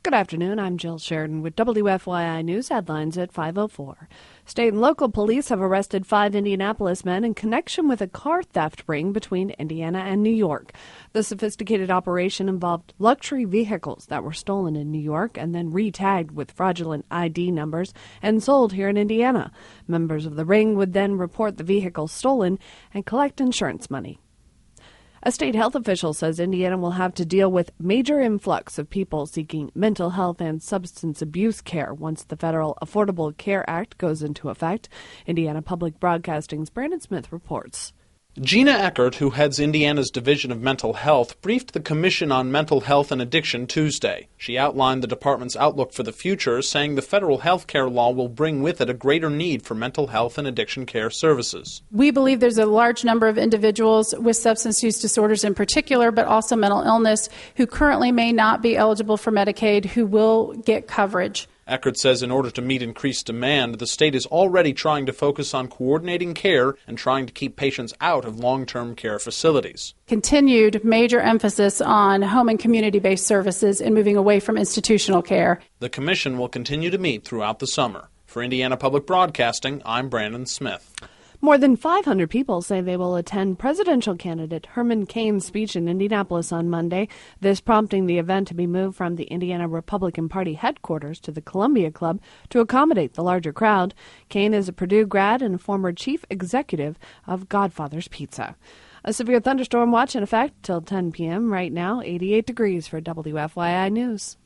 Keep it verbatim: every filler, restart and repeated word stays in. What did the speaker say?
Good afternoon. I'm Jill Sheridan with W F Y I News headlines at five oh four. State and local police have arrested five Indianapolis men in connection with a car theft ring between Indiana and New York. The sophisticated operation involved luxury vehicles that were stolen in New York and then re-tagged with fraudulent I D numbers and sold here in Indiana. Members of the ring would then report the vehicle stolen and collect insurance money. A state health official says Indiana will have to deal with major influx of people seeking mental health and substance abuse care once the federal Affordable Care Act goes into effect. Indiana Public Broadcasting's Brandon Smith reports. Gina Eckert, who heads Indiana's Division of Mental Health, briefed the Commission on Mental Health and Addiction Tuesday. She outlined the department's outlook for the future, saying the federal health care law will bring with it a greater need for mental health and addiction care services. We believe there's a large number of individuals with substance use disorders in particular, but also mental illness, who currently may not be eligible for Medicaid, who will get coverage. Eckert says in order to meet increased demand, the state is already trying to focus on coordinating care and trying to keep patients out of long-term care facilities. Continued major emphasis on home and community-based services and moving away from institutional care. The Commission will continue to meet throughout the summer. For Indiana Public Broadcasting, I'm Brandon Smith. More than five hundred people say they will attend presidential candidate Herman Cain's speech in Indianapolis on Monday, this prompting the event to be moved from the Indiana Republican Party headquarters to the Columbia Club to accommodate the larger crowd. Cain is a Purdue grad and a former chief executive of Godfather's Pizza. A severe thunderstorm watch in effect till ten p.m. Right now, eighty-eight degrees for W F Y I News.